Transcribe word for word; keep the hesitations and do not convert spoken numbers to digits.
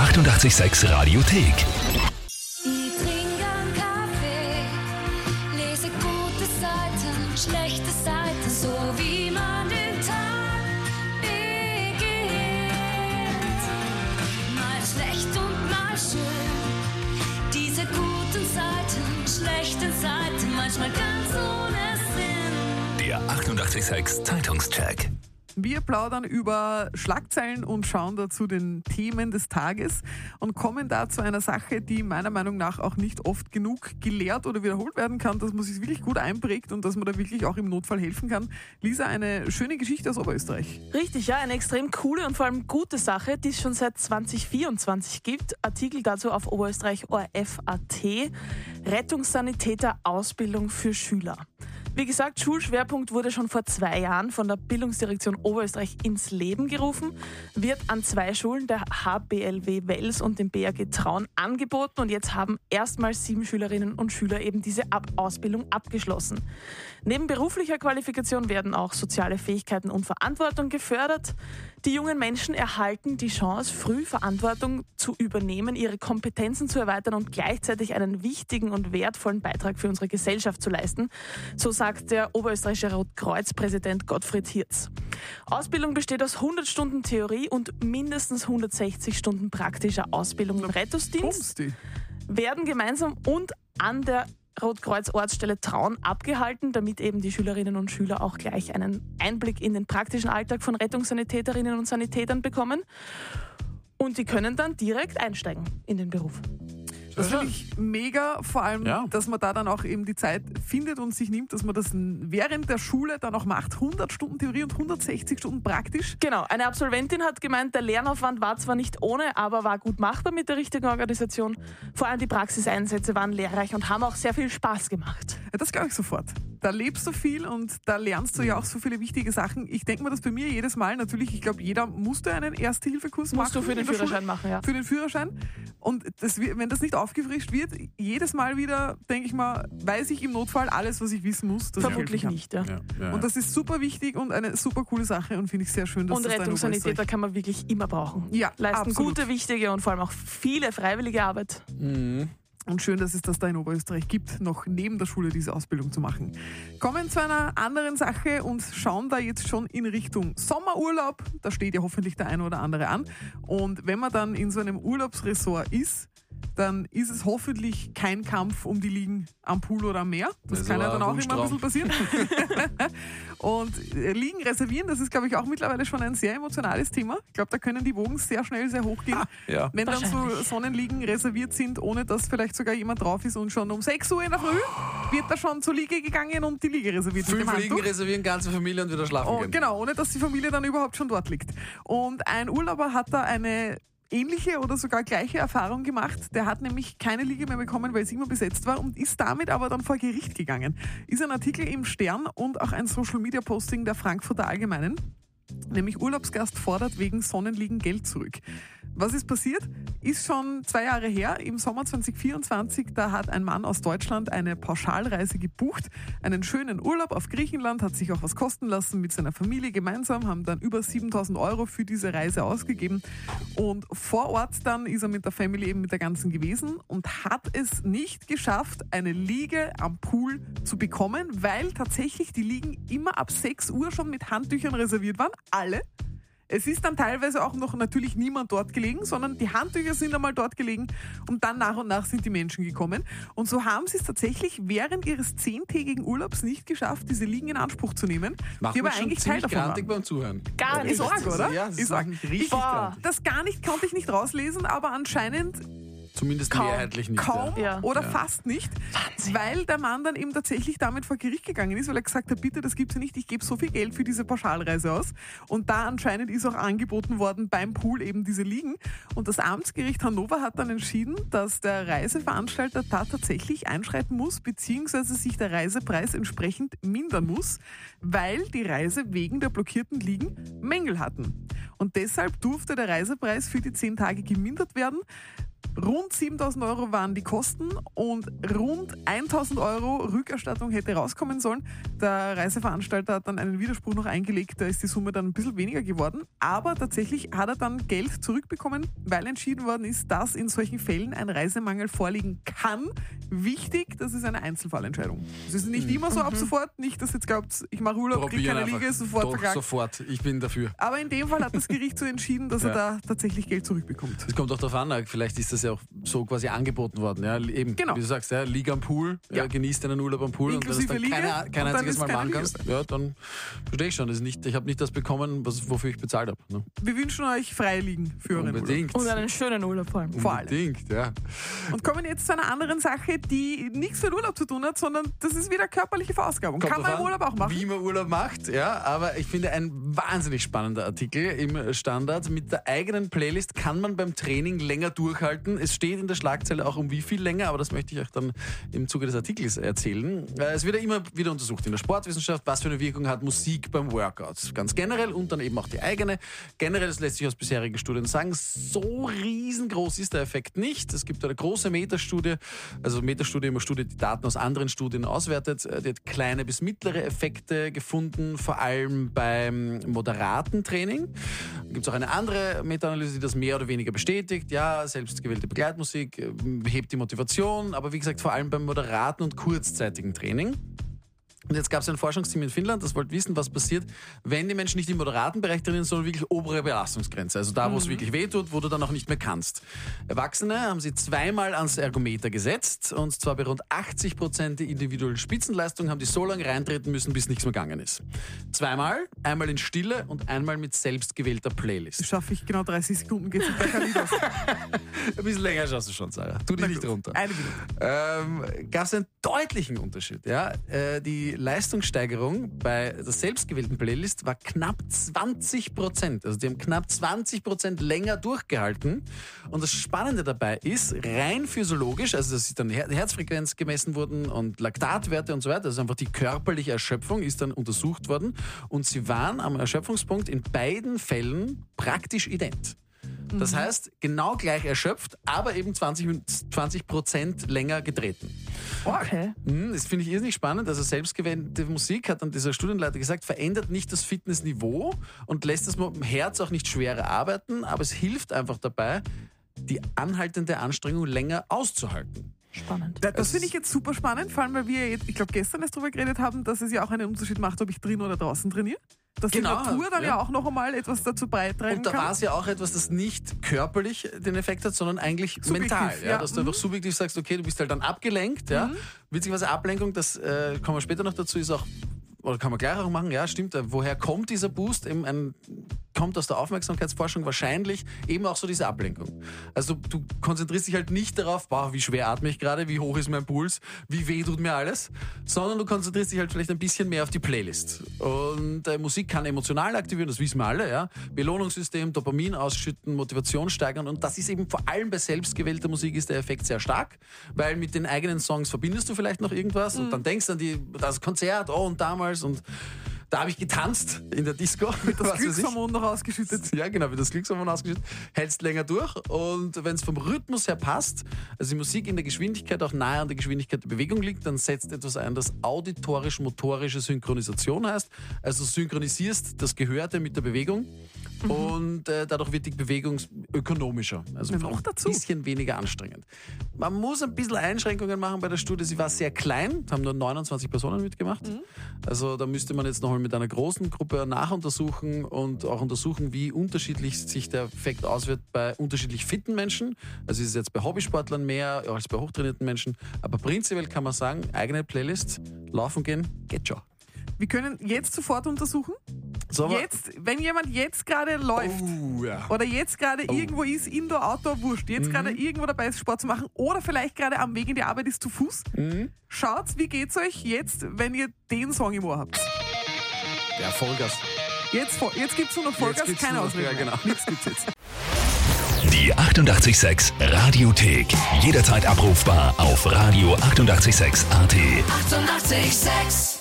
achtundachtzig Komma sechs Radiothek. Ich trinke einen Kaffee, lese gute Seiten, schlechte Seiten, so wie man den Tag beginnt. Mal schlecht und mal schön, diese guten Seiten, schlechten Seiten, manchmal ganz ohne Sinn. Der achtundachtzig Komma sechs Zeitungscheck. Wir plaudern über Schlagzeilen und schauen dazu den Themen des Tages und kommen da zu einer Sache, die meiner Meinung nach auch nicht oft genug gelehrt oder wiederholt werden kann, dass man sich wirklich gut einprägt und dass man da wirklich auch im Notfall helfen kann. Lisa, eine schöne Geschichte aus Oberösterreich. Richtig, ja, eine extrem coole und vor allem gute Sache, die es schon seit zwanzig vierundzwanzig gibt. Artikel dazu auf Oberösterreich O R F Punkt A T. Rettungssanitäter Ausbildung für Schüler. Wie gesagt, Schulschwerpunkt wurde schon vor zwei Jahren von der Bildungsdirektion Oberösterreich ins Leben gerufen, wird an zwei Schulen, der H B L W Wels und dem B A G Traun, angeboten und jetzt haben erstmals sieben Schülerinnen und Schüler eben diese Ab- Ausbildung abgeschlossen. Neben beruflicher Qualifikation werden auch soziale Fähigkeiten und Verantwortung gefördert. Die jungen Menschen erhalten die Chance, früh Verantwortung zu übernehmen, ihre Kompetenzen zu erweitern und gleichzeitig einen wichtigen und wertvollen Beitrag für unsere Gesellschaft zu leisten. So sagt der oberösterreichische Rotkreuz-Präsident Gottfried Hirz. Ausbildung besteht aus hundert Stunden Theorie und mindestens hundertsechzig Stunden praktischer Ausbildung im Rettungsdienst. Bumsti. Werden gemeinsam und an der Rotkreuz-Ortsstelle Traun abgehalten, damit eben die Schülerinnen und Schüler auch gleich einen Einblick in den praktischen Alltag von Rettungssanitäterinnen und Sanitätern bekommen. Und die können dann direkt einsteigen in den Beruf. Das finde ich mega, vor allem, Ja. dass man da dann auch eben die Zeit findet und sich nimmt, dass man das während der Schule dann auch macht. hundert Stunden Theorie und hundertsechzig Stunden praktisch. Genau, eine Absolventin hat gemeint, der Lernaufwand war zwar nicht ohne, aber war gut machbar mit der richtigen Organisation. Vor allem die Praxiseinsätze waren lehrreich und haben auch sehr viel Spaß gemacht. Ja, das glaube ich sofort. Da lebst du viel und da lernst du ja auch so viele wichtige Sachen. Ich denke mir das bei mir jedes Mal. Natürlich, ich glaube, jeder musste einen Erste-Hilfe-Kurs machen. Musst du für den in der Schule. Führerschein machen, ja. Für den Führerschein. Und das, wenn das nicht aufgefrischt wird, jedes Mal wieder, denke ich mal, weiß ich im Notfall alles, was ich wissen muss. Dass Vermutlich ich helfen nicht, ja. Ja, ja. Und das ist super wichtig und eine super coole Sache und finde ich sehr schön, dass Und das da in Rettungssanitäter Oberösterreich- kann man wirklich immer brauchen. Ja, Leisten absolut. gute, wichtige und vor allem auch viele freiwillige Arbeit. Und schön, dass es das da in Oberösterreich gibt, noch neben der Schule diese Ausbildung zu machen. Kommen zu einer anderen Sache und schauen da jetzt schon in Richtung Sommerurlaub. Da steht ja hoffentlich der eine oder andere an. Und wenn man dann in so einem Urlaubsressort ist, dann ist es hoffentlich kein Kampf um die Liegen am Pool oder am Meer. Das, Das kann ja war dann auch ein immer ein bisschen passieren. Und äh, Liegen reservieren, das ist, glaube ich, auch mittlerweile schon ein sehr emotionales Thema. Ich glaube, da können die Wogen sehr schnell sehr hoch gehen. ja. Wenn dann so Wahrscheinlich. Sonnenliegen reserviert sind, ohne dass vielleicht sogar jemand drauf ist und schon um sechs Uhr in der Früh wird da schon zur Liege gegangen und die Liege reserviert. mit dem Fünf Liegen Handtuch. reservieren, ganze Familie und wieder schlafen Oh, gehen. genau, ohne dass die Familie dann überhaupt schon dort liegt. Und ein Urlauber hat da eine ähnliche oder sogar gleiche Erfahrung gemacht. Der hat nämlich keine Liege mehr bekommen, weil es immer besetzt war und ist damit aber dann vor Gericht gegangen. Ist ein Artikel im Stern und auch ein Social-Media-Posting der Frankfurter Allgemeinen. Nämlich Urlaubsgast fordert wegen Sonnenliegen Geld zurück. Was ist passiert? Ist schon zwei Jahre her, im Sommer zwanzig vierundzwanzig, da hat ein Mann aus Deutschland eine Pauschalreise gebucht, einen schönen Urlaub auf Griechenland, hat sich auch was kosten lassen mit seiner Familie gemeinsam, haben dann über siebentausend Euro für diese Reise ausgegeben und vor Ort dann ist er mit der Family eben mit der ganzen gewesen und hat es nicht geschafft, eine Liege am Pool zu bekommen, weil tatsächlich die Liegen immer ab sechs Uhr schon mit Handtüchern reserviert waren, alle. Es ist dann teilweise auch noch natürlich niemand dort gelegen, sondern die Handtücher sind einmal dort gelegen und dann nach und nach sind die Menschen gekommen. Und so haben sie es tatsächlich während ihres zehntägigen Urlaubs nicht geschafft, diese Liegen in Anspruch zu nehmen. Macht die mich aber schon eigentlich Teil ziemlich davon grantig waren. beim Zuhören. Gar nicht. Ist arg, oder? Ja, das Ist ist arg. eigentlich richtig Boah. grantig. Das gar nicht, konnte ich nicht rauslesen, aber anscheinend Zumindest Kaum. mehrheitlich nicht. kaum Ja. oder Ja. fast nicht, weil der Mann dann eben tatsächlich damit vor Gericht gegangen ist, weil er gesagt hat, bitte, das gibt's ja nicht, ich gebe so viel Geld für diese Pauschalreise aus. Und da anscheinend ist auch angeboten worden beim Pool eben diese Liegen. Und das Amtsgericht Hannover hat dann entschieden, dass der Reiseveranstalter da tatsächlich einschreiten muss, beziehungsweise sich der Reisepreis entsprechend mindern muss, weil die Reise wegen der blockierten Liegen Mängel hatten. Und deshalb durfte der Reisepreis für die zehn Tage gemindert werden. Rund siebentausend Euro waren die Kosten und rund eintausend Euro Rückerstattung hätte rauskommen sollen. Der Reiseveranstalter hat dann einen Widerspruch noch eingelegt, da ist die Summe dann ein bisschen weniger geworden. Aber tatsächlich hat er dann Geld zurückbekommen, weil entschieden worden ist, dass in solchen Fällen ein Reisemangel vorliegen kann. Wichtig, das ist eine Einzelfallentscheidung. Es ist nicht immer so ab sofort, nicht, dass ihr jetzt glaubt, ich mache Urlaub, kriege keine einfach. Liege, sofort Doch, verklagt. sofort. Ich bin dafür. Aber in dem Fall hat das Gericht so entschieden, dass Ja. er da tatsächlich Geld zurückbekommt. Es kommt auch darauf an, vielleicht ist das ja auch so quasi angeboten worden. Ja, eben, Genau. wie du sagst, ja, Liege am Pool, Ja. ja. genießt deinen Urlaub am Pool Inklusive und wenn Liege, du das dann keine, kein und dann einziges ist Mal keine machen Liege kannst, ja, dann verstehe ich schon. Das ist nicht, ich habe nicht das bekommen, was, wofür ich bezahlt habe. Ne? Wir wünschen euch freie Liegen für euren Urlaub. Unbedingt. Und einen schönen Urlaub vor allem. Vor allem. Unbedingt, ja. Und kommen jetzt zu einer anderen Sache, die nichts mit Urlaub zu tun hat, sondern das ist wieder körperliche Verausgabung. Kommt Kann man drauf im an, Urlaub auch machen. Wie man Urlaub macht, ja, aber ich finde ein wahnsinnig spannender Artikel im Standard. Mit der eigenen Playlist kann man beim Training länger durchhalten. Es steht in der Schlagzeile auch um wie viel länger, aber das möchte ich euch dann im Zuge des Artikels erzählen. Es wird ja immer wieder untersucht in der Sportwissenschaft, was für eine Wirkung hat Musik beim Workout. Ganz generell und dann eben auch die eigene. Generell, das lässt sich aus bisherigen Studien sagen, so riesengroß ist der Effekt nicht. Es gibt eine große Metastudie, also Metastudie, immer Studie, die Daten aus anderen Studien auswertet. Die hat kleine bis mittlere Effekte gefunden, vor allem beim moderaten Training. Dann gibt es auch eine andere Meta-Analyse, die das mehr oder weniger bestätigt. Ja, selbstgewählte Begleitmusik äh, hebt die Motivation, aber wie gesagt, vor allem beim moderaten und kurzzeitigen Training. Und jetzt gab es ein Forschungsteam in Finnland, das wollte wissen, was passiert, wenn die Menschen nicht im moderaten Bereich trainieren, sondern wirklich obere Belastungsgrenze. Also da, wo es wirklich wehtut, wo du dann auch nicht mehr kannst. Erwachsene haben sie zweimal ans Ergometer gesetzt und zwar bei rund achtzig Prozent der individuellen Spitzenleistung haben die so lange reintreten müssen, bis nichts mehr gegangen ist. Zweimal, einmal in Stille und einmal mit selbstgewählter Playlist. Das schaffe ich genau dreißig Sekunden, geht es gleich an aus. Ein bisschen länger schaust du schon, Sarah. Tu dich nicht runter. Eine Minute. Ähm, gab es einen deutlichen Unterschied. Ja? Äh, die Leistungssteigerung bei der selbstgewählten Playlist war knapp zwanzig Prozent. Also die haben knapp zwanzig Prozent länger durchgehalten. Und das Spannende dabei ist, rein physiologisch, also dass dann Her- Herzfrequenz gemessen wurden und Laktatwerte und so weiter, also einfach die körperliche Erschöpfung ist dann untersucht worden. Und sie waren am Erschöpfungspunkt in beiden Fällen praktisch ident. Das heißt, genau gleich erschöpft, aber eben zwanzig Prozent länger getreten. Okay. Hm, Das finde ich irrsinnig spannend. Also selbstgewählte Musik, hat dann dieser Studienleiter gesagt, verändert nicht das Fitnessniveau und lässt das Herz auch nicht schwerer arbeiten, aber es hilft einfach dabei, die anhaltende Anstrengung länger auszuhalten. Spannend. Da- Das finde ich jetzt super spannend, vor allem weil wir jetzt, ich glaube gestern erst darüber geredet haben, dass es ja auch einen Unterschied macht, ob ich drin oder draußen trainiere. Dass Genau, die Natur dann ja, ja auch noch einmal etwas dazu beitragen Und da kann. war es ja auch etwas, das nicht körperlich den Effekt hat, sondern eigentlich Subjektiv, mental. Ja? ja. Dass du einfach subjektiv sagst, okay, du bist halt dann abgelenkt. Ja? Mhm. Witzigerweise Ablenkung, das äh, kommen wir später noch dazu, ist auch, oder kann man gleich auch machen, ja, stimmt. äh, Woher kommt dieser Boost? Eben ein, kommt aus der Aufmerksamkeitsforschung wahrscheinlich eben auch so diese Ablenkung. Also du konzentrierst dich halt nicht darauf, boah, wie schwer atme ich gerade, wie hoch ist mein Puls, wie weh tut mir alles, sondern du konzentrierst dich halt vielleicht ein bisschen mehr auf die Playlist. Und äh, Musik kann emotional aktivieren, das wissen wir alle, ja. Belohnungssystem, Dopamin ausschütten, Motivation steigern und das ist eben vor allem bei selbstgewählter Musik ist der Effekt sehr stark, weil mit den eigenen Songs verbindest du vielleicht noch irgendwas und dann denkst du an die, das Konzert, oh und damals und da habe ich getanzt in der Disco. das was weiß ich. Glückshormon noch ausgeschüttet. Ja, genau, wird das Glückshormon ausgeschüttet, hältst länger durch und wenn es vom Rhythmus her passt, also die Musik in der Geschwindigkeit auch nahe an der Geschwindigkeit der Bewegung liegt, dann setzt etwas ein, das auditorisch-motorische Synchronisation heißt. Also synchronisierst das Gehörte mit der Bewegung mhm. und äh, dadurch wird die Bewegung ökonomischer, also Ja, noch dazu. ein bisschen weniger anstrengend. Man muss ein bisschen Einschränkungen machen bei der Studie, sie war sehr klein, haben nur neunundzwanzig Personen mitgemacht, Mhm. also da müsste man jetzt nochmal mit einer großen Gruppe nachuntersuchen und auch untersuchen, wie unterschiedlich sich der Effekt auswirkt bei unterschiedlich fitten Menschen. Also ist es jetzt bei Hobbysportlern mehr als bei hochtrainierten Menschen. Aber prinzipiell kann man sagen, eigene Playlist, laufen gehen, geht schon. Wir können jetzt sofort untersuchen. So, aber- Jetzt, wenn jemand jetzt gerade läuft Oh, ja. oder jetzt gerade irgendwo ist, Indoor, Outdoor, wurscht, jetzt Mhm. gerade irgendwo dabei ist, Sport zu machen oder vielleicht gerade am Weg in die Arbeit ist zu Fuß, Mhm. schaut, wie geht's euch jetzt, wenn ihr den Song im Ohr habt. Ja, Vollgas. Jetzt, voll- jetzt gibt's nur noch Vollgas, gibt's keine nur noch- Ausrede. ja, genau. Nichts gibt's jetzt. Die achtundachtzig Komma sechs Radiothek. Jederzeit abrufbar auf radio achtundachtzig Komma sechs Punkt a t. Eighty-eight point six